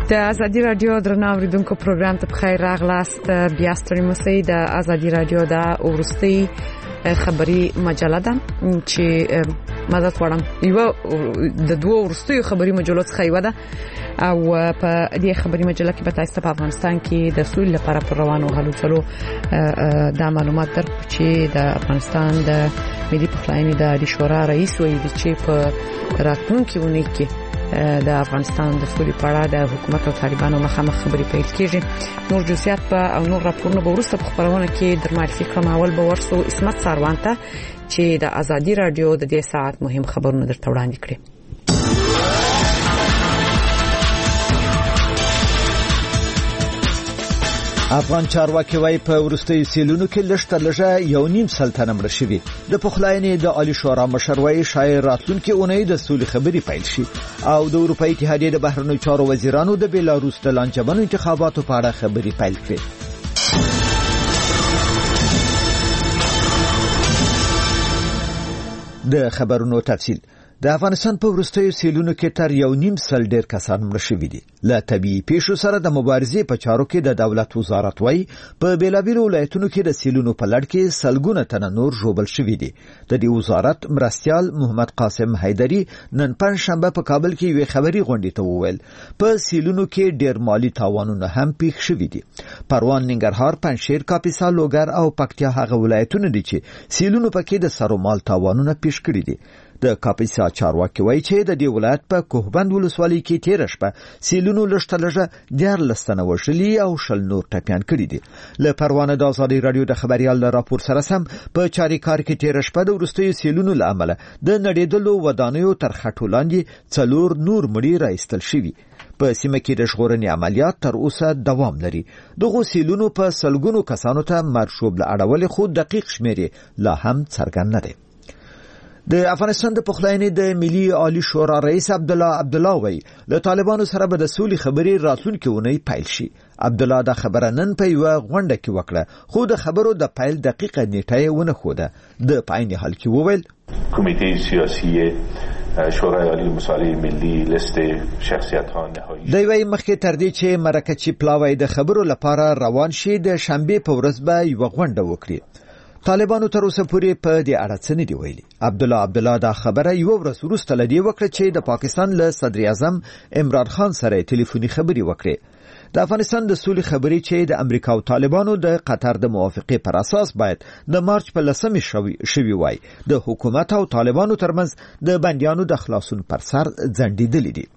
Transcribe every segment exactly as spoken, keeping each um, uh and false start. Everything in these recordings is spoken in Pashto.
د ازادي رادیو درنو اوریدونکو پروګرام ته بخیر راغلاست. بیا ستړي مسئ. د ازادي رادیو د ورستي خبري مجله ده چې مزه وړم یو د دوه ورستي خبري مجلو څخه یو ده او په دې خبري مجله کې به تاسو په افغانستان کې د سولې لپاره پر روانو هلو چلو د معلومات در چې د افغانستان د ملي پخلاینې د شورا رئیس وایي چې په راتلونکي اونۍ کې د افغانستان د سولې په اړه د حکومت او طالبانو مخامخ خبرې پیل کیږي. نور جزئیات په او نور راپورونه به وروسته په خبرونه کې در معرفي کوم. اول به ورسو اسمت ساروان ته چې د ازادي رادیو د دې ساعت مهم خبرونه درته وړاندې کړي. افغان چارواکي وايي په ورستي سیلونو کې لږ تر لږه یو نیم سل تنه مړه شوي. د پخلاینې د عالی شورا مشر وايي شاید راتلونکي اونۍ د سولې خبرې پیل شي او د اروپאי اتحادیې د بهرنیو چارو وزیرانو د بیلاروس د لانجمنو انتخاباتو په اړه خبرې پیل کړې. د خبرونو تفصیل. د افغانستان په ورستیو سیلونو کې تر یو نیم سل ډیر کسان مړه شوي دي. له طبيعي پیښو سره د مبارزې په چارو کې د دولت وزارت وايي په بیلابیلو ولایتونو کې د سیلونو په لړ کې سلګونه تنه نور ژوبل شوي دي. د دې وزارت مرستيال محمد قاسم حیدری نن پنځشنبه په کابل کې یو خبري غونډه ته وویل په سیلونو کې ډیر مالی تاوانونه هم پیښ شوي دي. پروان، ننګرهار، پنځشیر، کاپیسا، لوګر او پکتیا هغه ولایتونه دي چې سیلونو پکې د سرو مال تاوانونه پیښ کړي دي. د کاپیسا چارواکي وایي چې د دې ولایت په کوهبند ولسوالۍ کې تیر شپه سیلونو لشتلجه ډیر لستنه وشلي او شل نور ټپيان کړي دي. له پروانه د ازادي رادیو د خبريال راپور سره سم په چاریکار کې تیر شپه د ورستي سیلونو لامل د نړیدلو ودانیو تر خټو لاندې څلور نور مړي راایستل شوي. په سیمه کې د ژغورنې عملیات تر اوسه دوام لري. دغه سیلونو په سلګونو کسانو ته مرشوب لاړول خو دقیق شمیرې لا هم څرګند نه دي. د افغانستان د پخلاینې د ملي عالی شورا رئیس عبد الله عبد الله وایي له طالبانو سره به د سولې خبرې راتلونکي اونۍ پیل شي. عبد الله دا خبره نن په یو غونډه کې وکړه خو د خبرو د پیل دقیقه نیټه ونه خوده. د پاین حال کې وویل کمیته سیاسی شورای عالی مصالحه ملی لیست شخصیت ها نهایی دی وایي مخکې تر دې چې مرکچی پلاوی د خبرو لپاره روان شي د شنبه په ورځ به یو غونډه وکړي. طالبانو تر اوسه پورې په دې اړه څه نه دی ویلي. عبد الله عبد الله دا خبره یو ورځ وروسته لدی وکړه چې د پاکستان له صدر اعظم عمران خان سره ټلیفوني خبري وکړي. د افغانستان د سولې خبرې چې د امریکا او طالبانو د قطر د موافقې پر اساس باید د مارچ په لسمه شوي شوي وای د حکومت او طالبانو ترمنځ د بنديانو د خلاصون پر سر ځنډېدلې دي.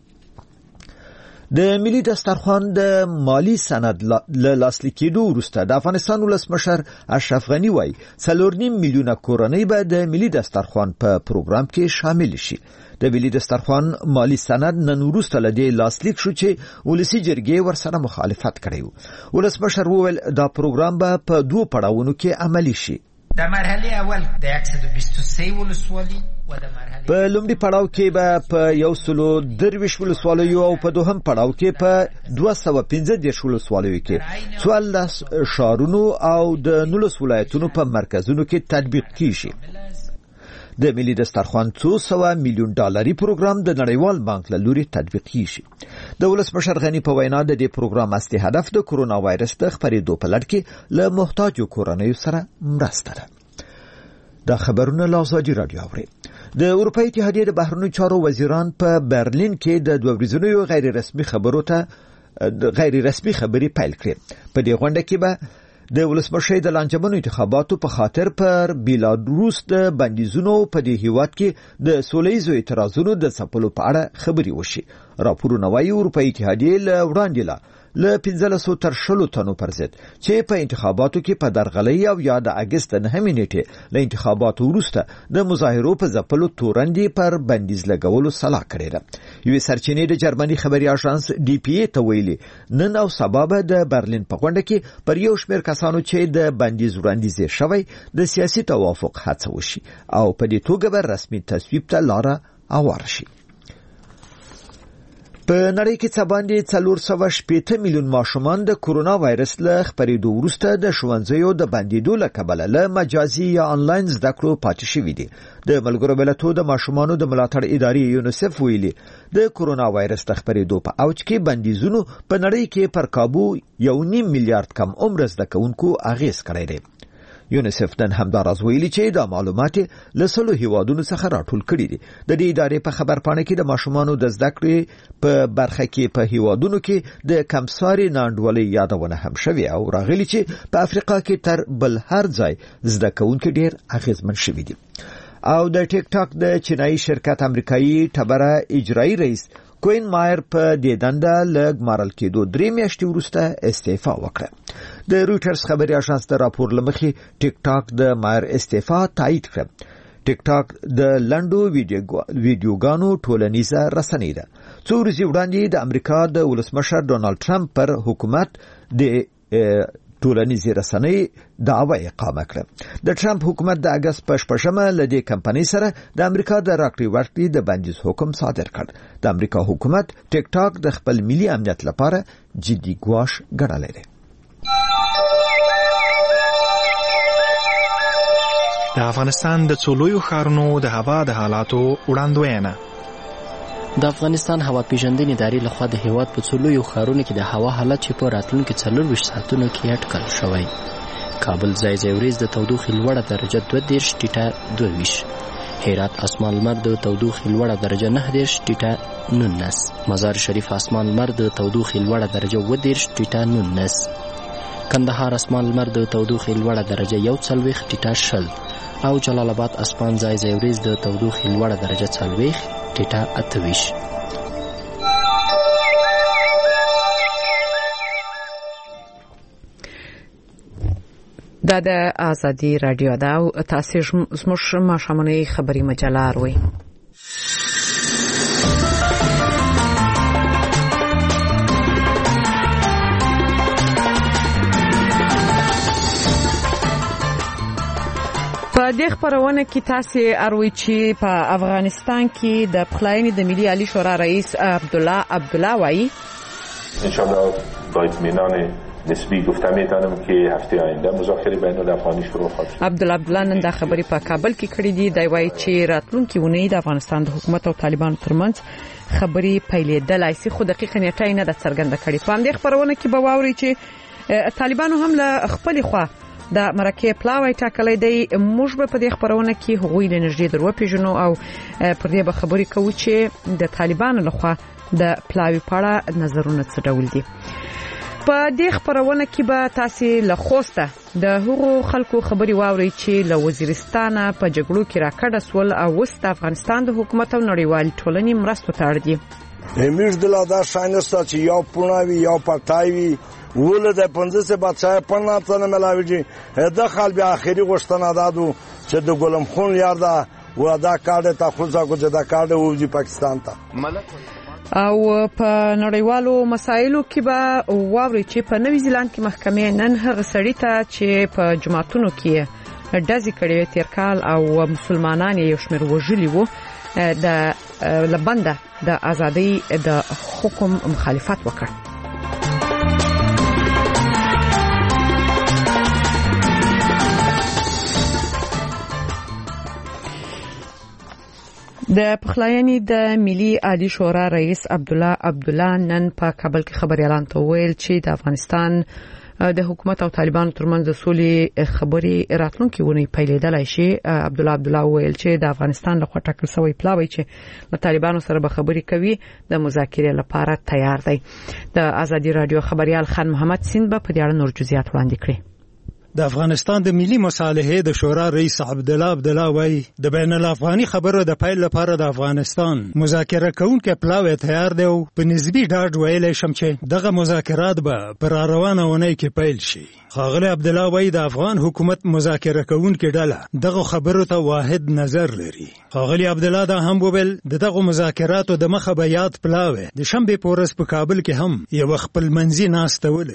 د ملي دسترخوان د مالی سند له لاسلیک کېدو وروسته د افغانستان ولسمشر اشرف غنی وایي څلور نیم میلیونه کورنۍ به د ملي دسترخوان په پروګرام کې شامل شي. د ملي دسترخوان مالی سند نن وروسته له دې لاسلیک شو چې ولسی جرګې ورسره مخالفت کړی و. ولسمشر وویل دا پروګرام به په دوه پړاوونو کې عملی شي. د مرحله اول د صد و بیست و سه ولسوالۍ په لومړي پړاو کې به په یو سلو درویش ولسوالیو او په دوهم پړاو کې په دوه سوه پنځه دېرش ولسوالیو کې څوارلس ښارونو او د نولس ولایتونو په مرکزونو کې تطبیق کیږي. د ملي دسترخوان څو سوه میلیون ډالري پروګرام د نړیوال بانک له لوري تطبیق کیږي. د ولسمشر غنی په وینا د دې پروګرام اصلي هدف د کرونا وایرس د خپرېدو په لړ کې له محتاجو کورنیو سره مرسته ده. دا خبرونه له ازادي رادیو اوري. د اروپאי اتحادیې د بهرنیو چارو وزیران په برلین کې د دوه ورځنیو غیر رسمي خبرو ته غیر رسمي خبري پیل کړې. په دې غونډه کې به د ولسمشر د لانجمنو انتخاباتو په خاطر پر بیلاروس د بندیزونو په دې هیواد کې د سولېزو اعتراضونو د څپلو په اړه خبري وشي. راپورونه وايي اروپאי اتحادیې له وړاندې لا له پنځلسو تر شلو تنو پر ضد چې په انتخاباتو کې په درغلۍ او یا د اگست نهمې نیټې له انتخاباتو وروسته د مظاهرو په ځپلو تورندې پر بندیز لګولو صلاح کړې ده. یوې سرچینې د جرمني خبري اژانس ډي پی ای ته ویلي نن او سبا به د برلین په غونډه کې پر یو شمېر کسانو چې د بندیز وړاندیز شوی د سیاسي توافق هڅه وشي او په دې توګه به رسمي تصویب ته لاره هواره شي. په نړۍ کې څه باندې څلور سوه شپېته میلیون ماشومان د کورونا وایرس له خپرېدو وروسته د ښوونځیو د بندېدو له کبله له مجازي یا آنلاین زده کړو پاتې شوي دي. د ملګرو ملتونو د ماشومانو د ملاتړ ادارې یونیسف ویلي د کورونا وایرس د خپرېدو په اوج کې بندیزونو په نړۍ کې پر کابو یو نیم میلیارډ کم عمر زده کوونکو اغېز کړی دی. یونیسف نن همداراز ویلي چې دا معلومات له سلو هیوادونو څخه راټول کړي دي. د دې ادارې په خبرپاڼه کې د ماشومانو د زده کړې په برخه کې په هیوادونو کې د کمساري ناانډولۍ یادونه هم شوې او راغلي چې په افریقا کې تر بل هر ځای زده کوونکي ډېر اغېزمن شوي دي. او د ټیک ټاک د چینایي شرکت امریکایي ټبره اجرایي رئیس کوین مایر په دې دنده له ګمارل کېدو درې میاشتې وروسته استعفا وکړه. د رویټرز خبري اژانس د راپور لمخې ټیک ټاک د مایر استعفا تایید کړه. ټیک ټاک د لنډو ویډیوګانو ټولنیزه رسنۍ ده. څو ورځې وړاندې د امریکا د ولسمشر ډونالد ټرمپ پر حکومت د ټولنیزې رسنۍ دعوه اقامه کړه. د ټرمپ حکومت د اگست په شپږمه له دې کمپنۍ سره د امریکا د راکړې ورکړې د بندیز حکم صادر کړ. د امریکا حکومت ټیک ټاک د خپل ملي امنیت لپاره جدي ګواښ ګڼلی دی. د افغانستان د څو لویو ښارونو د هوا د حالاتو وړاندوینه. د افغانستان هوا پیژندنې ادارې لخوا د هیواد په څو لویو ښارونو کې د هوا حالت چې په راتلونکي څلورویشت ساعتونو کې اټکل شوی. کابل ځای ځای ورځ د تودوخې لوړه درجه دوه دېرش ټیټه دوه ویشت، هرات اسمان لمر د تودوخې لوړه درجه نه دېرش ټیټه نولس، مزار شریف اسمان لمر د تودوخې لوړه درجه اوه دېرش ټیټه نولس، کندهار اسمان لمر د تودوخې لوړه درجه یو څلوېښت ټیټه شل او جلال آباد اسمان ځای ځای ورځ د تودوخې لوړه درجه څلوېښت ټیټه اته ویشت. دا د آزادي رادیو ده او تاسو زموږ ماښامنۍ خبري مجله اورئ. په دې خبرونه کې تاسو اروي چې په افغانستان کې د پخلاینې د ملي عالی شورا رئیس عبدالله عبدالله وایي ان شاء الله با اطمینان نسبی گفتم میتونم که هفته آینده مذاکره بین الافغانی شروع خواهد شد. عبدالله عبدالله نن د خبرې په کابل کې کړې دي. دی وایي چې راتلونکي اونۍ د افغانستان د حکومت او طالبانو ترمنځ خبرې پیلېدلای شي، خو دقیقه نیټه یې نه ده څرګنده کړې. په همدې خبرونه کې به واورئ چې طالبانو هم له خپلې خوا د مرکه پلاوی ټاکلې دی. موږ به په دې خبرونه کې هغوی د نږدې درو پیژنو او پر دې به خبرې کوو چې د طالبانو لخوا د پلاوی په اړه نظرونه څه ډول دي. په دې خبرونه کې به تاسو له خوسته د هغو خلکو خبري واورئ چې له وزیرستان په جګړو کې راکړه سول او وست افغانستان د حکومت او نړیوال ټولنې مرستو ته اړ دي. امیر دلادا شاینستا چې یا پوناوی یا پټایوي ول د پنځه سه بچای پنا څنګه ملاویږي. د خال به اخیری غشتنه دادو چې د ګلم خون یار دا و دا کارډ ته خو ځکه چې دا کارډ وځي پاکستان ته. او په نړیوالو مسایلو کې به واوري چې په نوی زیلاند کې محکمې نن هغه سړی ته چې په جماعتونو کې ډزې کړې تیر کال او مسلمانان یې شمیر وژلي وو د لبنده د ازادي د حکم مخالفت وکړ. د پخلاینې د ملي عالی شورا رئیس عبدالله عبدالله نن په کابل کې خبري اعلان ته ویل چې د افغانستان د حکومت او طالبانو ترمنځ د سولې خبري راتلونکي ونی پیلېدلای شي. عبدالله عبدالله ویل چې د افغانستان له خوا ټاکل شوی پلاوی چې د طالبانو سره به خبري کوي د مذاکرې لپاره تیار دی. د آزادي رادیو خبريال خان محمد سین به په دې اړه نور جزئیات وړاندې کړي. د افغانستان د ملي مصالحې د شورا رئیس عبدالله عبدالله وایي د بین الافغاني خبرو د پیل لپاره د افغانستان مذاکره کوونکی پلاوی تیار دی او په نسبي ډاډ ویلی شم چې دغه مذاکرات به پر روانه اونۍ کې پیل شي. ښاغلی عبدالله وایي د افغان حکومت مذاکره کوونکی ډله دغه خبرو ته واحد نظر لري. ښاغلی عبدالله دا هم وویل د دغه مذاکراتو د مخه به یاد پلاوی د شنبې په ورځ په کابل کې هم یو خپلمنځي ناسته ولري.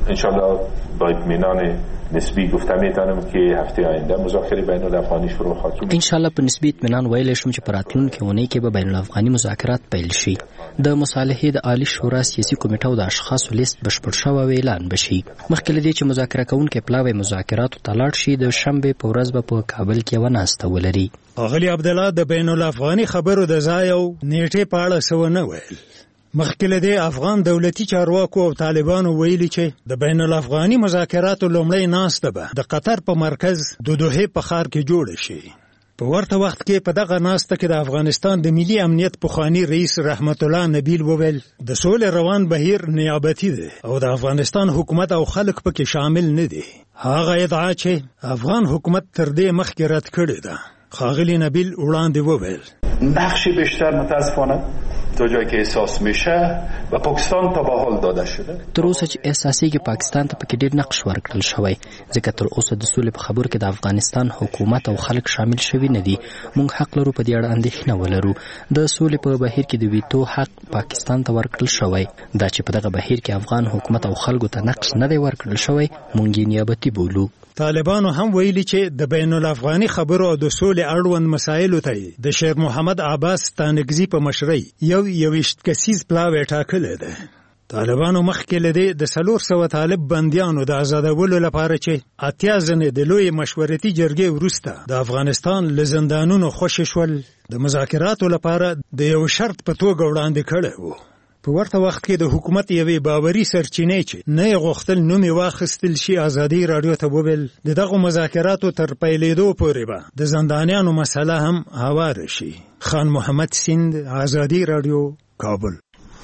انشالله با اطمینان نسبی گفته میتونم که هفته آینده مذاکره بین الافغانی شروع خواهد شد. ان شاء الله په نسبی اطمینان ویلی شم چې په راتلونکي اونۍ کې به بین الافغاني مذاکرات پیل شي. د مصالحې د عالی شورا سیاسي کمیټه او د اشخاصو لیست بشپړ شوی او اعلان بشي. مخکې له دې چې مذاکره کوونکي پلاوی مذاکراتو ته لاړ شي، د شنبې په ورځ به په کابل کې یوه ناسته ولري. اغلی عبدالله د بین الافغاني خبرو د ځای او نیټې په اړه څه ونه ویل. مخکې له دې افغان دولتي چارواکو او طالبانو ویلي چې د بین الافغاني مذاکراتو لومړۍ ناسته به د قطر په مرکز د دوحې په ښار کې جوړه شي. په ورته وخت کې په دغه ناسته کې د افغانستان د ملي امنیت پخوانی رئیس رحمت الله نبیل وویل د سولې روان بهیر نیابتي دی او د افغانستان حکومت او خلک پکې شامل نه دي. هغه ادعا چې افغان حکومت تر دې مخکې رد کړې ده. ښاغلي نبیل وړاندې وویل نقش بیشتر متاسفانه تا جایی که احساس میشه و پاکستان تا به حال داده شده. تر اوسه چې احساسېږي پاکستان ته پکې ډېر نقش ورکړل شوی، ځکه تر اوسه د سولې په خبرو کې د افغانستان حکومت او خلک شامل شوي نه دي. موږ حق لرو په دې اړه اندېښنه ولرو. د سولې په بهیر کې د ویتو حق پاکستان ته ورکړل شوی. دا چې په دغه بهیر کې افغان حکومت او خلکو ته نقش نه دی ورکړل شوی، موږ یې نیابتي بولو. طالبانو هم ویلي چې د بین الافغاني خبرو او د سولې اړوند مسایلو ته د شیر محمد عباس ستانکزي په مشرۍ یو یویشت کسیز پلاوی ټاکلی دی. طالبانو مخکې له دې د څلور سوه طالب بندیانو د آزادولو لپاره چې اتیا ځنې د لویې مشورتي جرګې وروسته د افغانستان له زندانونو خوشې شول، د مذاکراتو لپاره د یو شرط په توګه وړاندې کړی و. په ورته وخت کې د حکومت یوې باوري سرچینې چې نه یې غوښتل نوم یې واخیستل شي ازادي راډیو ته وویل د دغو مذاکراتو تر پیلېدو پورې به د زندانیانو مسله هم هواره شي. خان محمد سیند، ازادي راډیو، کابل.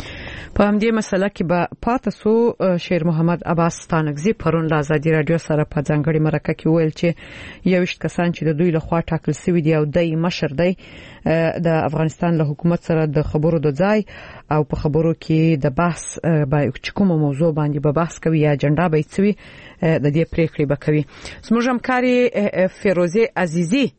په همدې مسله کې به پاتې سو. شیر محمد عباس ستانکزي پرون له ازادي راډیو سره په ځانګړي مرکه کې ویل چې یویشت کسان چې د دوی لخوا ټاکل شوي دي او دای مشر دی د افغانستان له حکومت سره د خبرو د ځای او په خبرو کې د بحث به کومه موضوع باندې به بحث کوي یا اجنډا به وي د دې پریکړې به کوي. زموږ همکاري فیروزه عزیزی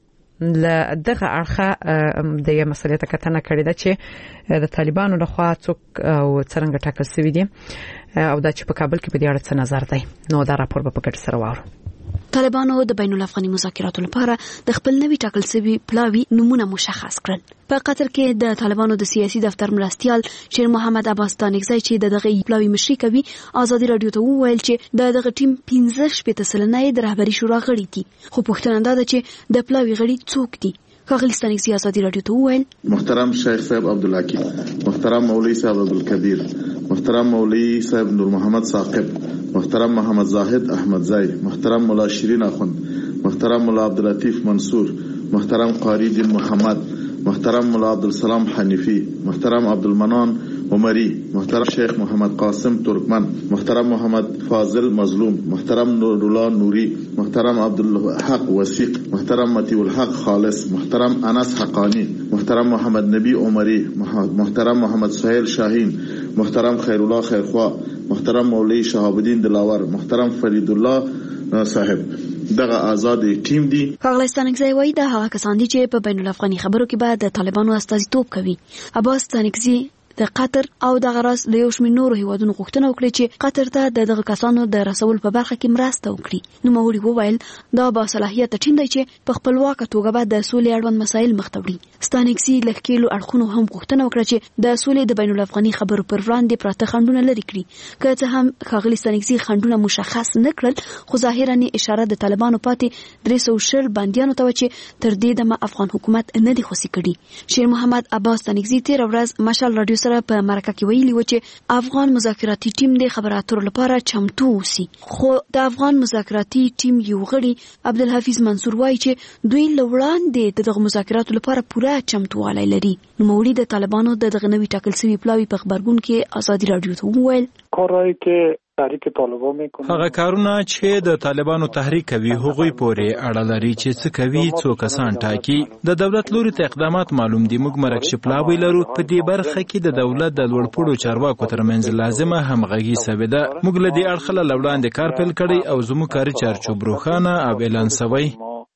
له دغه اړخه د یو مسلې ته کتنه کړې ده چې د طالبانو لخوا څوک او څنګه ټاکل شوی دي او دا چې په کابل کې په دې اړه څه نظر دی. نو دا راپور به په ګډه سره واورو. طالبانو د بین الافغاني مذاکراتو لپاره د خپل نوي ټاکل شوي پلاوي نمونه مشخص کړل. په قطر کې د طالبانو د سیاسي دفتر مرستیال شیر محمد عباس ستانکزي چې د دغه پلاوي مشري کوي ازادي راډیو ته وویل چې د دغه ټیم پنځه شپږ سلنه د رهبري شورا غړي دي، خو پوښتنه ده چې د پلاوي غړي څوک دي. ښاغلي ستانکزي ازادي راډیو ته وویل محترم شیخ صاحب عبدالحکیم، محترم مولوی صاحب عبدالکبیر، محترم مولوی صاحب نور محمد ثاقب، محترم محمد زاهد احمدزئی، محترم مولا شیرین اخوند، محترم مولا عبداللطیف منصور، محترم قاری دین محمد، محترم مولا عبدالسلام حنیفی، محترم عبدالمنان عمری، محترم شیخ محمد قاسم ترکمن، محترم محمد فاضل مظلوم، محترم نورالله نوری، محترم عبدالحق وثیق، محترم مطیع الحق خالص، محترم انس حقانی، محترم محمد نبی عمری، محترم محمد سہیل شاہین، محترم خیرالله خیرخوا، محترم مولوی شهاب الدین دلاور، محترم فرید الله صاحب. دغه آزاد ټیم دي. ښاغلی ستانکزي وایي دا هغه کسان دي چې په بین الافغاني خبرو کې به د طالبانو استازیتوب کوي. عباس ستانکزي د قطر او دغه راس له یو شمېر نورو هیوادونو غوښتنه وکړي چې قطر ته د دغه کسانو د رسول په برخه کې مرسته وکړي. نوموړي وویل دا با صلاحیت ټیم دی چې په خپلواکه توګه به د سولې اړوند مسایل مخ ته وړي. ستانکزي له ښکېلو اړخونو هم غوښتنه وکړه چې د سولې د بین الافغاني خبرو پر وړاندې پراته خنډونه لرې کړي. که څه هم ښاغلي ستانکزي خنډونه مشخص نه کړل، خو ظاهرا اشاره د طالبانو پاتې درې سوه شل بندیانو ته و چې تر دې دمه افغان حکومت نه دی خوسي کړي. شیر محمد عباس ستانکزي تېره ورځ مشال راډیو سره په مرکه کې ویلي و چې افغان مذاکراتي ټیم د خبرو اترو لپاره چمتو اوسي. خو د افغان مذاکراتي ټیم یو غړي عبدالحفیظ منصور وایي چې دوی له وړاندې دغه مذاکراتو لپاره پوره چمتووالی لري. نوموړي د طالبانو د دغه نوي ټاکل شوي پلاوي په خبرګون کې ازادي راډیو ته وویل کارهایی که تحریک طالبان میکنه، هغه کارونه چې د طالبانو تحریک کوي هغوی پورې اړه لري چې څه کوي، څو کسان ټاکي. د دولت لوري ته اقدامات معلوم دي. موږ مرکشي پلاوی لرو. په دې برخه کې د دولت د لوړپوړو چارواکو ترمنځ لازمه همغږي سوې ده. موږ له دې اړخه له وړاندې کار پیل کړی او زموږ کاري چارچوب روښانه او اعلان سوی.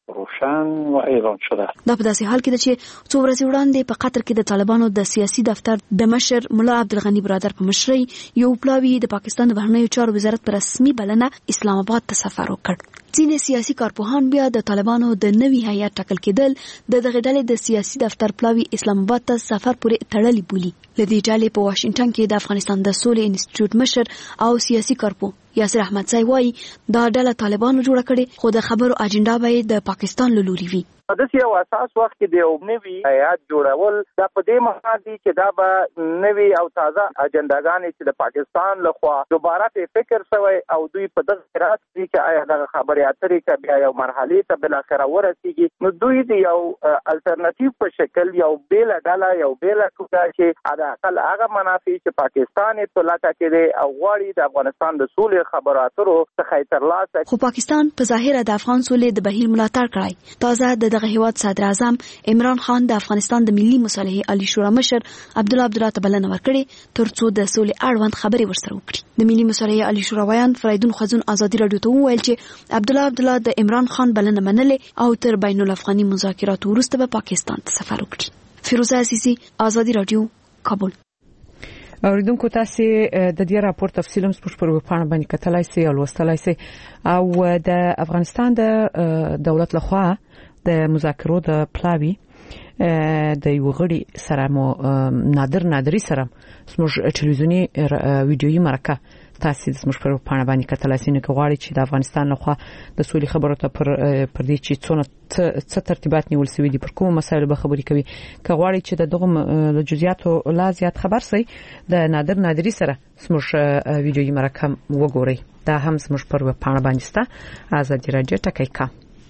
پاکستان و ایران شده. دا په داسې حال کې ده چې څو ورځې وړاندې په قطر کې د طالبانو د سیاسي دفتر د مشر ملا عبدالغني برادر په مشرۍ یو پلاوی د پاکستان د بهرنیو چارو وزارت په رسمي بلنه اسلام آباد ته سفر وکړ. ځینې سیاسي کارپوهان بیا د طالبانو د نوي هیئت ټاکل کېدل د دغه ډلې د سیاسي دفتر پلاوی اسلام آباد ته سفر پورې تړلي بولي. لدې ډلې په واشنگټن کې د افغانستان د سولې انسټیټیوټ مشر او سیاسي کارپوه یاسر احمدزی وایي دا ډله طالبانو جوړه کړې، خو د خبرو اجنډا به د پاکستان له لوري وي. د یو اساس وخت کې د یو نوي هیئت جوړول دا په دې معنی دي چې دا به نوي او تازه اجنډاګانې چې د پاکستان لخوا دوباره په فکر شوی او دوی په دغه راځي چې آیا دغه خبرې اترې کې بیا یو مرحله ته بل اخره ورسیږي، نو دوی د یو الټرنیټیو په شکل یو بیل ډله یو بیل ټوکا چې دا اقل هغه منافع چې پاکستان په لټه کې دی او غواړي د افغانستان د سولې خبرو اترو څخه ترلاسه. خو پاکستان په ظاهره د افغان سولې د بهیر ملاتړ کړی. تازه د دغه هیواد صدر اعظم عمران خان د افغانستان د ملي مصالحې عالی شورا مشر عبد الله عبدالله ته بلنه ورکړې ترڅو د سولې اړوند خبرې ورسره وکړي. د ملي مصالحې عالی شورا ویان فریدون خزون ازادي رادیو ته وویل چې عبد الله عبدالله د عمران خان بلنه منلې او تر بین الافغاني مذاکراتو وروسته به پاکستان ته سفر وکړي. فیروزه عزیزی، ازادي رادیو، کابل. اوریدونکو تاسو د دې راپور تفصیل هم سپوږ پر وپاڼه باندې کتلای شئ او لوستلای شئ. او د افغانستان د دولت لخوا د مذاکرو د پلاوی د یو غړي سره مو نادر نادری سره سموږ ټلویزیونی ویډیویي مرکه تاسو د سموږ پر پاڼه باندې کتلای شئ. نو غواړي چې د افغانستان لخوا د سولې خبرو ته پر پر دې چې څونه څه ترتیبات نیول شوی دي پر کوم مسایلو به خبرې کوي. که غواړي چې د دغه د جزئیاتو لا زیات خبر شئ د نادر نادری سره سموږ ویډیویي مرکه وګورئ. دا هم سموږ پر پاڼه باندې ستا ازادي رادیو ټکی کا.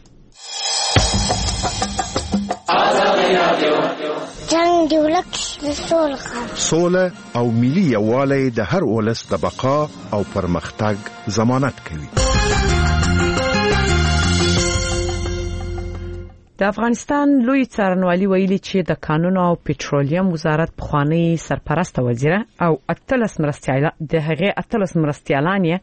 جنگ دی ولک سول خو سوله او ملي یووالی د هر ولس د بقا او پرمختګ ضمانت کوي. د افغانستان لوی څارنوالي ویلي چې د قانون او پټرولیم وزارت پخوانی سرپرست وزیر او اتلس مرستیاله د هغه اتلس مرستیالان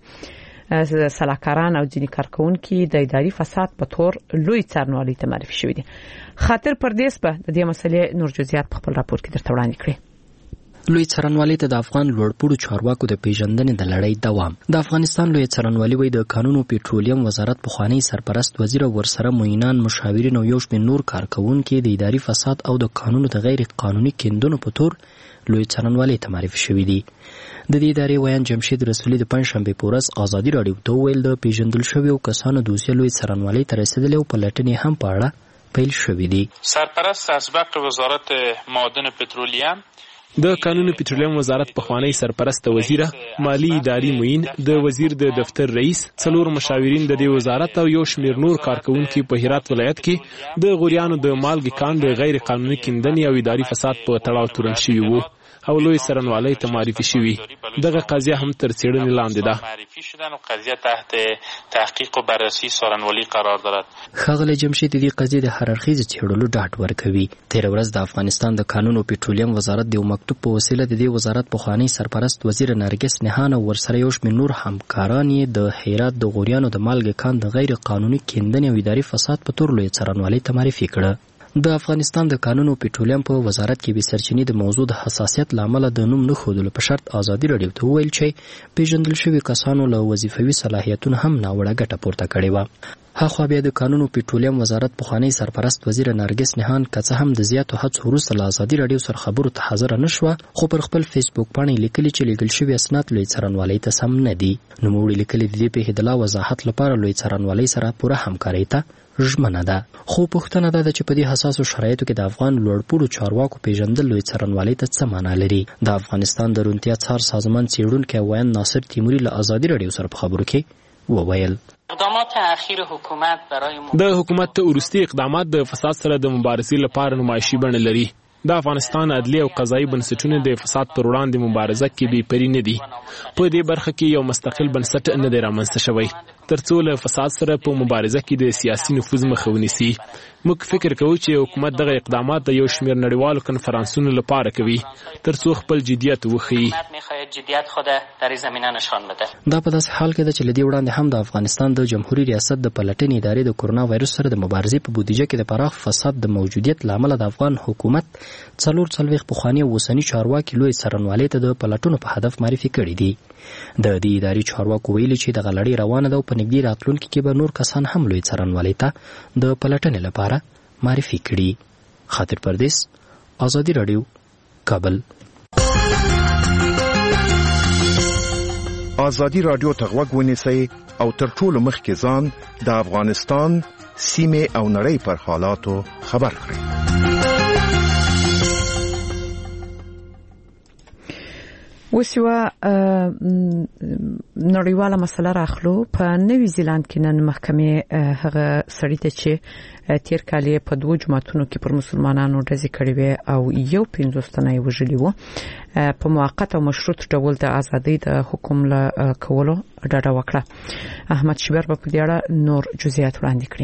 سلاکاران او ځینې کارکونکو د اداري فساد په تور لوی څارنوالي ته معرفي شوی دي. خاطر پردیس په د دې مسلې نور جزئیات په خپل راپور کې درته وړاندې کړی. لوی څارنوالي ته د افغان لوړپوړو چارواکو د پیژندنې د لړۍ دوام. د افغانستان لوی څارنوالي وایي د قانون او پټرولیم وزارت پخوانی سرپرست وزیر او ورسره معینان مشاورین او یو شمېر نور کارکونکو د اداري فساد او د قانونو د غیر قانوني کیندونو په تور لوی څارنوالي ته معرفي شوی دي. د دې ادارې ویان جمشید رسولي د پنځشنبه په ورځ ازادي رادیو ته ویل د پیژندل شویو کسانو دوسیه لوی څارنوالي ته رسیدلې او په لټنې هم په اړه پیل شوې دي. سرپرست اسبق وزارت معادن پترولیم د قانون پټرولیم وزارت پخوانی سرپرست وزیر مالی اداري معین د وزیر د دفتر رئیس څلور مشاورین د دې وزارت او یو شمېر نور کارکونکو په هرات ولایت کې د غوریانو د مالګې کان د غیر قانوني کیندنې او اداري فساد په تړاو تورن شوي وو او لوی څارنوالي ته معرفي شوي. دغه قضیه هم تر څېړنې لاندې ده. معرفي شدن و قضیه تحت تحقیق و بررسی څارنوالي قرار دارد. ښاغلی جمشید دې قضیې د هر اړخیزې څېړلو ډاډ ورکوي. تېره ورځ د افغانستان د قانون او پټرولیم وزارت د یو مکتوب په وسیله د دې وزارت پخوانی سرپرست وزیر نرګس نهان او ورسره یو شمېر نور همکاران یې د هرات د غوریانو د مالګې کان د غیر قانوني کیندنې او اداري فساد په تور لوی څارنوالي ته معرفي کړه. د افغانستان د قانون او پټرولیم په وزارت کې به سرچینې د موضوع د حساسیت لامل د نوم نه خودلو په شرط ازادي رادیو ته ویل چې پیژندل شوی کسانو له وظیفوي صلاحیتونو هم ناوړه ګټه پورته کړې و. هاخوا بیا د قانون او پټرولیم وزارت پخوانی سرپرست وزیر نرګس نهان که څه هم د زیاتو هڅو وروسته له ازادي رادیو سره خبرو ته حاضره نه شوه، خو پر خپل فیسبوک باندې لیکلي چې لیږل شوي اسناد لوی څارنوالۍ ته سم نه دي. نوموړي لیکلي د دې پېښې د لا وضاحت لپاره لوی څارنوالۍ سره پوره همکارۍ ته ژمنه ده. خو پوښتنه ده چې په دې حساسو شرایطو کې د افغان لوړپوړو چارواکو پیژندل لوی څارنوالۍ ته څه معنا لري. د افغانستان د روڼتیا څار سازمان څېړونکی ویان ناصر تیموري له ازادي رادیو سره په خبرو کې وویل اقدامات اخیر حکومت برای د حکومت وروستي اقدامات د فساد سره د مبارزې لپاره نمایشي بڼه لري. د افغانستان عدلي او قضایي بنسټونه د فساد پر وړاندې مبارزه کې بې پرې نه دي. په دې برخه کې یو مستقل بنسټ نه دی رامنځته شوی ترڅو له فساد سره په مبارزه کې د سیاسي نفوذ مخه ونیسي. موږ فکر کوو چې حکومت دغه اقدامات د یو شمېر نړیوالو کنفرانسونو لپاره کوي ترڅو خپل جدیت وښيي. جدیت خود در این زمینه نشان بده. دا په داسې حال کې ده چې له دې وړاندې هم د افغانستان د جمهوریت ریاست د پلټنې ادارې د کرونا وایرس سره د مبارزې په بودیجه کې د پراخ فساد د موجودیت له امله د افغان حکومت څلور څلوېښت پخواني او اوسني چارواکي لوی څارنوالۍ ته د پلټنو په هدف معرفي کړي دي. د دې ادارې چارواکو ویلي چې دغه لړۍ روانه ده او په نږدې راتلونکي کې به نور کسان هم لوی څارنوالۍ ته د پلټنې لپاره معرفي کړي. خاطر پردیس، آزادي راډیو، کابل. آزادي راډیو ته غوږ ونیسئ او تر ټولو مخکې ځان د افغانستان سیمې او نړۍ پر حالاتو خبر کړئ. اوس یوه نړیواله مسله راخلو. په نوي زیلاند کې نن محکمې هغه سړي ته چې تیر کال یې په دوو جماعتونو کې پر مسلمانانو ډزې کړې وې او یو پنځوس تنه یې وژلي وو په موقت او مشروط ډول د ازادۍ د حکم له کولو ډاډه وکړه. احمد شبیر په دې اړه نور جزئیات وړاندې کړي.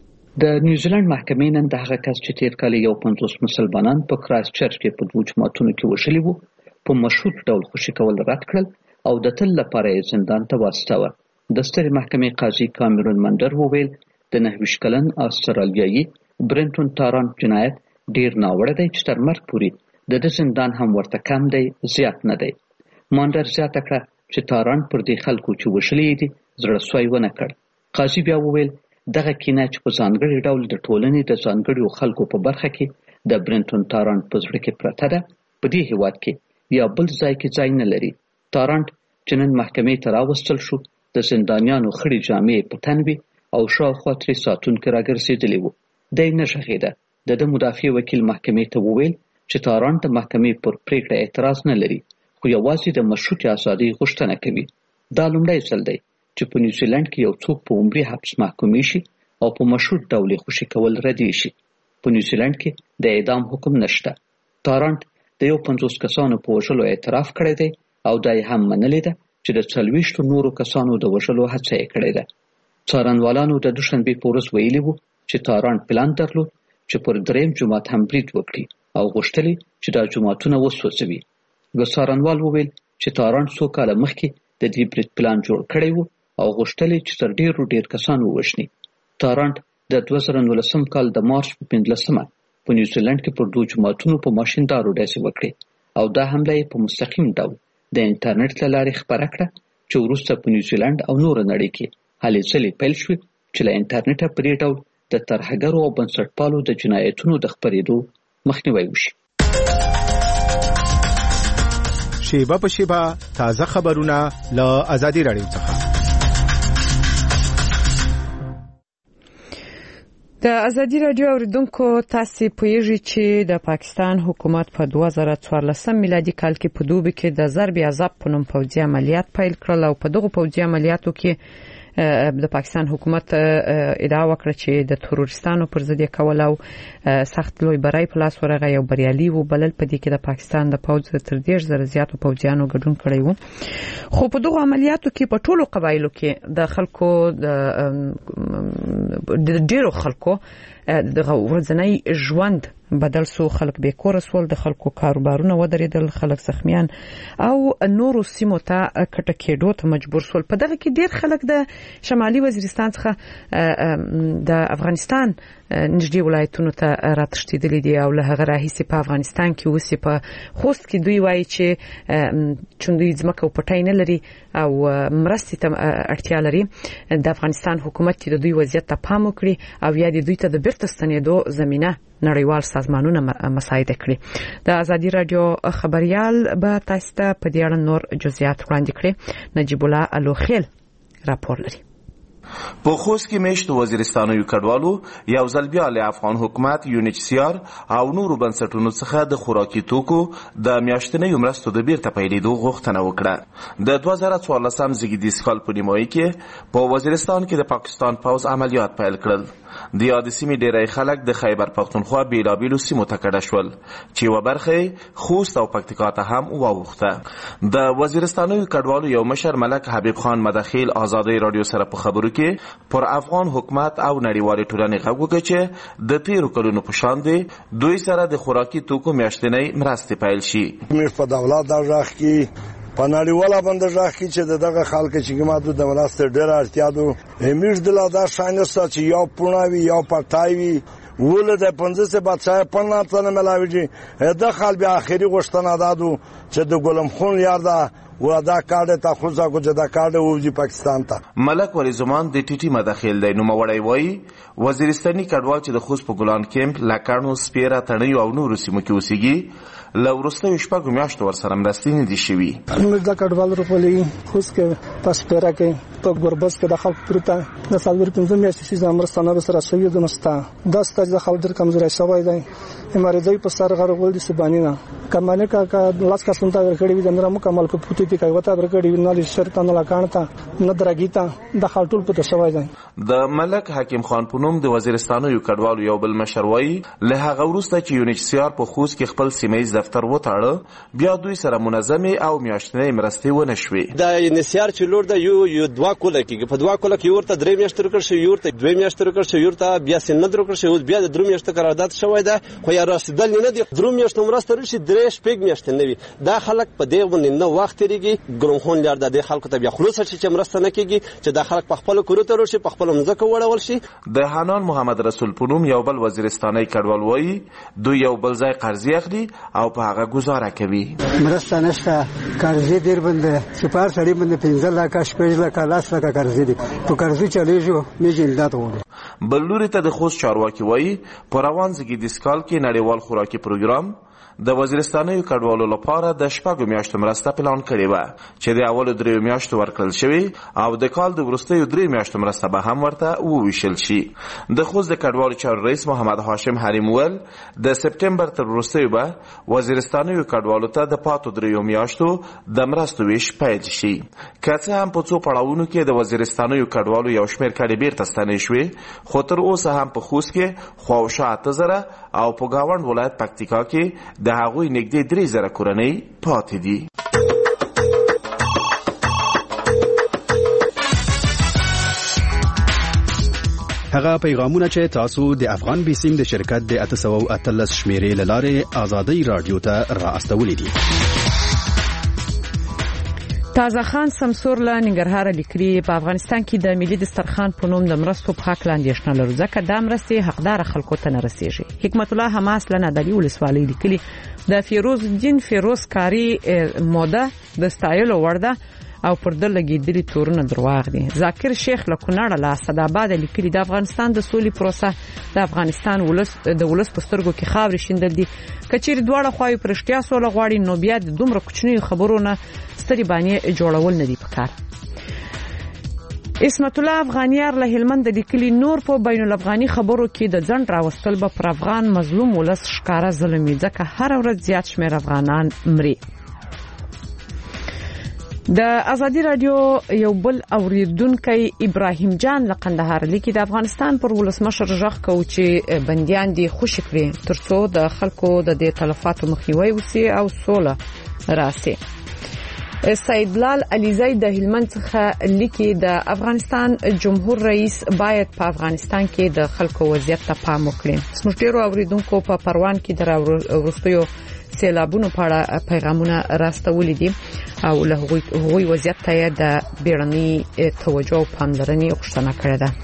د نیوزیلند محکمې نن د هغه کس چې تیر کال یو پنځوس مسلمانان په کرایسټ چرچ کې په دوو جماعتونو کې وژلي وو په مشروط ډول خوشي کول رد کړل او د تل لپاره یې زندان ته واستاوه. د سترې محکمې قاضي کامرون منډر وویل د نهه ویشت کلن استرالیایي برنټون تاران جنایت ډیر ناوړه دی چې تر مرګ پورې د ده زندان هم ورته کم دی، زیات نه دی. منډر زیاته کړه چې تاران پر دې خلکو چې وژلي دي زړه سوی ونه کړ. قاضي بیا وویل دغه کینه چې په ځانګړي ډول د ټولنې د ځانګړو خلکو په برخه کې د برنټون تاران په زړه کې پرته ده، په دې هیواد کې یا بل ځای کې ځای نه لري. تارانټ چې نن محکمې ته راوستل شو د زندانیانو خړې جامې په تن وې او شاوخوا ترې ساتونکي راګرځېدلي وو. دی نه غږېده. د ده مدافع وکیل محکمې ته وویل چې تارانټ د محکمې پر پریکړه اعتراض نه لري خو یوازې د مشروطې ازادۍ غوښتنه کوي. دا لومړی ځل دی چې په نیوزیلند کې یو څوک په عمري حبس محکومې شي او په مشروط ډول یې خوشي کول ردې شي. په نیوزیلند کې د اعدام حکم نشته. تارانټ د یو پنځوس کسانو په وژلو اعتراف کړی دی او دا یې هم منلې ده چې د څلوېښتو نورو کسانو د وژلو هڅه یې کړې ده. څارنوالانو د دوشنبې په ورځ ویلي وو چې تاران پلان درلود چې پر درېیم جومات هم برید وکړي او غوښتل چې دا جوماتونه وسوځوي. یو څارنوال وویل چې تاران څو کاله مخکې د دې برید پلان جوړ کړی و او غوښتل چې تر ډېرو ډېر کسان ووژني. تارانټ د دوه زره نولسم کال د مارچ په پنځلسمه په نیوزیلند کې پر دوه جوماتونو په ماشیندارو ډزې وکړې او دا حمله یې په مستقیم ډول د انټرنیټ له لارې خپره کړه چې وروسته په نیوزیلند او نور نړۍ کې هلې ځلې پیل شوې چې له انټرنیټه په دې ډول د ترهګرو او بنسټپالو د جنایتونو د خپرېدو مخنیوی وشي. شیبه په شیبه تازه خبرونه له آزادي راډیو څخه. د ازادي راډیو اوریدونکو تاسو پوهیږئ چې د پاکستان حکومت په دوه زره څوارلسم میلادي کال کې په دوبي کې د ضرب عذاب په نوم پوځي عملیات پیل کړل او په دغه پوځي عملیاتو کې د پاکستان حکومت ادعا وکړه چې د تروریستانو پر ضد یې کول او سخت لوی بری په لاس ورغی او بریالي و بلل. په دې کې د پاکستان د پوځ تر دېرش زره زیاتو پوځیانو ګډون کړی و. خو په دغه عملیاتو کې په ټولو قبایلو کې د خلکو د ډیرو خلکو دغه ورځنی ژوند بدل سو، خلک به کور سول، د خلکو کاروبارونه ودرېدل، خلک زخمیان او نورو سیمو ته کټه کېدو ته مجبور سول. په دغه کې ډیر خلک د شمالي وزیرستان څخه د افغانستان نږدې ولایتونو ته راتښتېدلي دي او له هغه راهیسې په افغانستان کې اوس په خوست کې دوی وایي چې چون دوی ځمکه او پټی نه لري او مرستې ته اړتیا لري، د افغانستان حکومت چې د دوی وضعیت ته پام وکړي او یا د دوی ته د بیرته ستنېدو زمینه نړیوال سازمانونه مساعده کړي. د ازادي راډیو خبريال به تاسو ته په دې اړه نور جزئیات وړاندې کړي. نجیب الله الوخیل راپور لري. په خوست کې میشت وزیرستانو کډوالو یو ځل بیا له افغان حکومت یونیچ سی آر او نورو بنسټونو څخه د خوراکي توکو د میاشتنۍ مرستو د بیرته پیلېدو غوښتنه وکړه. د دوه زره څوارلسم زیږدیز کال په نیمایي کې په وزیرستان کې د پاکستان پوځ عملیات پیل کړل. د یاد سیمې ډېری خلک د خیبر پختونخوا بیلابیلو سیمو ته کډه شول چې یوه برخه خوست او پکتیکا ته هم واوښته. د وزیرستانو کډوالو یو مشر ملک حبیب خان مدخیل آزادۍ راډیو سره په خبرو کې پر افغان حکومت او نړیوالې ټولنې غږ وکړ چې د تیرو کلونو په شان دی دوی سره د خوراکي توکو میاشتنۍ مرستې پیل شي. موږ په دولت د ځخ کې په نړیواله بندرګاه کې چې دغه خلک چې ماته د ولست ډېر اړتیا ده همیش د لا دا شاینسته چې یو پوناوي یو پټایوي ول د پنځه سه بچای پنا څنګه ملاویږي د خال بیا اخیری غشتنه دادو چې د ګلم خون یار ده و دا کارډ ته خو ځکه چې دا کارډ وځي پاکستان ته. ملک ولی زمان د ټي ټي مداخل دی نو موړی وای وزیرستاني کډوال چې د خوست په ګلان کیمپ لاکانو سپیرا تڼیو او نورو سیمو کې اوسېږي له وروستیو شپږو میاشتو ورسره مرستې نه دي شوي. موږ د کډوال روپلې خوست کې په سپیرا کې په ګوربز کې د خلک پرته د څلور پنځه میاشتې سیزه مرستانه سره شوي د نستا دا ستاسو د خلک ډېر کمزوري شوی دی امریدای په سر غرغول دي سبانینا کمانه کا کا لاس کا سنتا ورکړی وي د مکمل په پوتې کې وتا ورکړی وي نه شرط نه لکانتا نه درګیتا د خلټول په تشوي دی. د ملک حکیم خان پونم د وزیرستانو یو کډوالو یو بل مشروي له هغه وروسته چې یونیسیار په خوست کې خپل سیمایي دفتر وټاړه بیا دوی سره منظمه او میاشتنې مرستې ونه شوې. د یونیسیار چې لور د یو یو دوا کوله کې په دوا کوله کې ورته درې میاشتې ورکړ شو یورته دوه میاشتې ورکړ شو یورته بیا سند ورکړ شو بیا د درې میاشتې قرارداد شوی دی خو یا رسیدل نه دی درې میاشتې مرسته رشي درې شپږ میاشتې نه وي دا خلک په دې باندې نه وخت لريږي ګرم خون لار د خلکو ته بیا خلاص شي چې مرسته نه کیږي چې د خلک په خپل کورته ورشي په خپل مزکه وړول شي. د حنان محمد رسول پونم یو بل وزیرستاني کډوال وایي دوی یو بل ځای قرضې اخلي او په هغه گزاره کوي. مرسته نشته قرضې ډیر باندې سپار سړي باندې پنځه لک شپږ لک لاس لک قرضې دي په قرضې چلیږي مې جلدات وړي. بل لوري ته د خوست چارواکي وایي په روان زیږدیز کال کې نړیوال خوراکي پروګرام د وزیرستاني کډوالو لپاره د شپږو میاشتو مرسته پلان کړې و چې د اولو دریو میاشتو ورکړل شوی او د کال د وروستیو درې میاشتو مرسته به هم ورته وویشل شي. د خوست د کډوالو چارو رئیس محمد هاشم حریم ول د سپټمبر تر وروستیو به وزیرستاني کډوالو ته د پاتو دریو میاشتو د مرستو ویش پیل شي. که څه هم په څو پړاوونو کې د وزیرستاني کډوالو یو شمېر کډې بیرته ستنې شوې خو تر اوسه هم په خوست کې خواوشا اته زره او په ګاونډ ولایت پکتیکا کې د هغوی نږدې درې زره کورنۍ پاتې دي. هغه پیغامونه چې تاسو د افغان بیسیم د شرکت د اته سوه اتلس شمیرې له لارې آزادۍ رادیو ته را استولې دي. تازه خان سمسور له ننګرهار لیکلي په افغانستان کې د ملي دسترخوان په نوم د مرستو په حق لاندې شنه لرو ځکه دا مرستې حقدار خلکو ته نه رسیږي. حکمت الله حماس له نادري ولسوالۍ لیکلي د فیروز الدین فیروز کاری موده د ستایلو ورده او پر د لګیدلي تورونه درواغ دي. ذاکر شیخ له کونړ له اسداباد لیکلي د افغانستان د سولې پروسه د افغانستان ولس د ولس پسترګو کې خاورې شیندل دي کچیر دواړه خواوې پرشتیا سول غواړي نو بیا د دومره کوچنیو خبرونه ستري باندې جوړول نه دي پکار. اسمت الله افغانیار له هلمند لیکلي نور په بین الافغاني خبرو کې د ځند راوستل به پر افغان مظلوم ولس ښکارا ظلمي ځکه هر ورځ زیات شمیر افغانان مري. د ازادي رادیو یو بل اوریدونکو ابراهیم جان له قندهار لیکي د افغانستان پر ولسمشر ژغ کو چې بنديان دي خوشی کړي ترڅو د خلکو د دې تلفاتو مخنیوي وسی او سوله راسي. سیدلال علیزی د هلمند څخه لیکي د افغانستان جمهور رئیس باید په افغانستان کې د خلکو وضعیت ته پام وکړي. سمج ډیرو اوریدونکو په پروان کې د ورستیو سیلابونو په اړه پیغامونه راستولې دي او له هغوی وضعیت ته د بیړني توجه او پاملرنې غوښتنه کړې ده.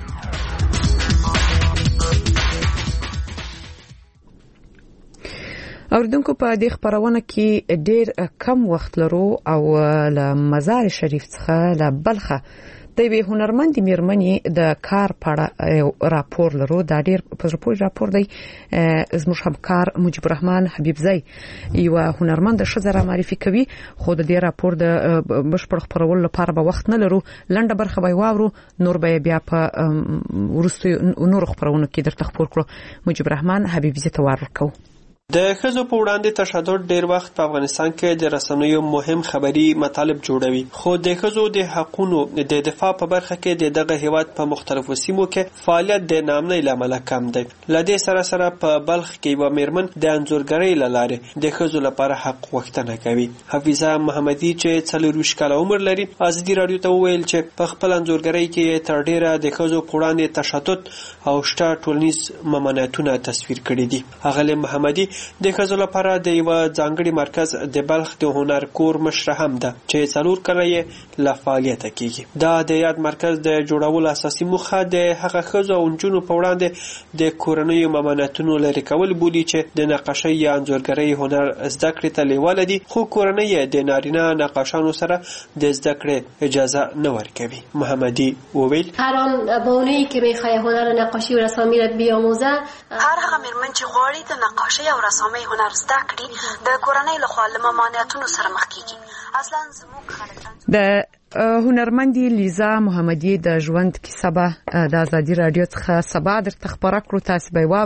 اوریدونکو په دې خبرونه کې ډېر کم وخت لرو او له مزار شریف څخه له بلخه د وی هنرمند میرمنې د کار په راپور لرو دا ډېر په راپور راپور دی زموږ همکار مجيب الرحمن حبیبزی یو هنرمند شزره معرفي کوي خو د دې راپور د بشپړ خبرولو لپاره به وخت نه لرو لنډه برخه به واورو نور به بیا په ورستو نور خبرونه کې درته خبر کړو مجيب الرحمن حبیبزی ته ورکو. د ښځو په وړاندې تشدد ډیر وخت په افغانستان کې د رسنیو مهم خبري مطالب جوړوي خو د ښځو د حقوقو د دفاع په برخه کې د دغه هیواد په مختلفو سیمو کې فعالیت د نامنۍ لامل کم دی. لدې سره سره په بلخ کې یو میرمن د انځورګرۍ لاره د ښځو لپاره حق غوښتنه کوي. حفیظه محمدي چې څلور کاله عمر لري ازادي رادیو ته وویل چې په خپل انځورګرۍ کې تر ډیره د ښځو په وړاندې تشدد او شته ټولنیز ممانعتونه تصویر کړي دي. هغه محمدي د ښځو لپاره د یو ځانګړي مرکز د بلخ د هنر کور مشره هم ده چې څلور کاله یې له فعالیته کیږي. دا د یاد مرکز د جوړولو اساسي موخه د هغه ښځو او نجونو په وړاندې د کورنیو ممانعتونو لرې کول بولي چې د نقاشۍ یا انځورګرۍ هنر زده کړې ته لیواله دي، خو کورنۍ یې د نارینه نقاشانو سره د زده کړې اجازه نه ورکوي. محمدی وویل هر آن بانویی که میخواد هنر نقاشی و رسامی را بیاموزه، هر هغه میرمن چې غواړي د نقاشۍ او رسامۍ هنر زده کړي د کورنۍ لخوا له ممانعتونو سره مخ کیږي. اصلا زموږ خلک د هنرمندی لیزا محمدی د ژوند کیسه به د ازادي رادیو څخه سبا درته خبره کړو. تاسو به